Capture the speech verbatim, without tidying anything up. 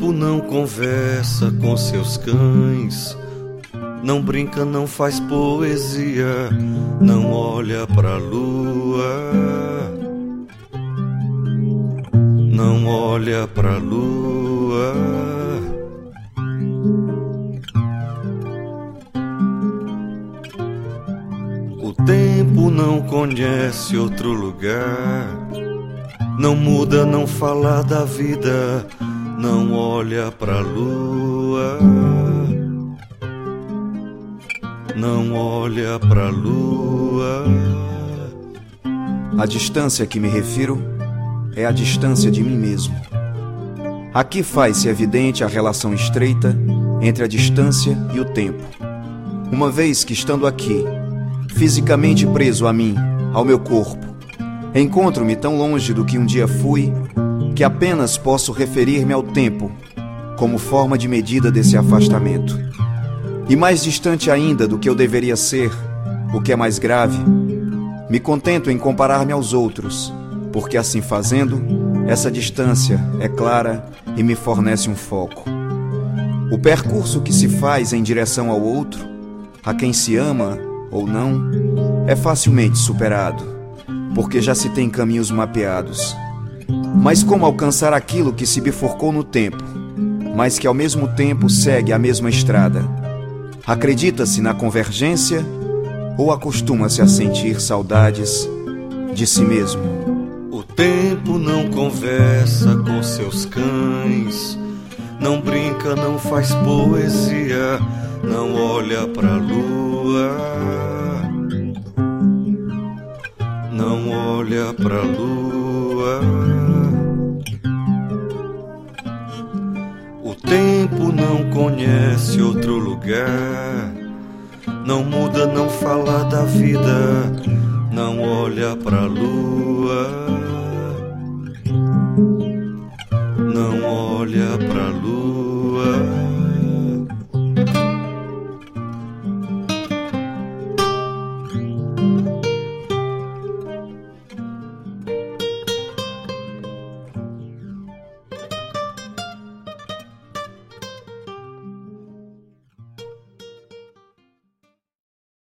tempo não conversa com seus cães, não brinca, não faz poesia, não olha pra lua, não olha pra lua. O tempo não conhece outro lugar, não muda, não fala da vida, não olha pra lua, não olha pra lua. A distância a que me refiro é a distância de mim mesmo. Aqui faz-se evidente a relação estreita entre a distância e o tempo. Uma vez que, estando aqui, fisicamente preso a mim, ao meu corpo, encontro-me tão longe do que um dia fui, que apenas posso referir-me ao tempo como forma de medida desse afastamento. E mais distante ainda do que eu deveria ser, o que é mais grave, me contento em comparar-me aos outros, porque assim fazendo, essa distância é clara e me fornece um foco. O percurso que se faz em direção ao outro, a quem se ama ou não, é facilmente superado, porque já se tem caminhos mapeados. Mas como alcançar aquilo que se bifurcou no tempo, mas que ao mesmo tempo segue a mesma estrada? Acredita-se na convergência ou acostuma-se a sentir saudades de si mesmo? O tempo não conversa com seus cães, não brinca, não faz poesia, não olha pra lua, não olha pra lua. O tempo não conhece outro lugar, não muda, não fala da vida, não olha pra lua, não olha pra lua.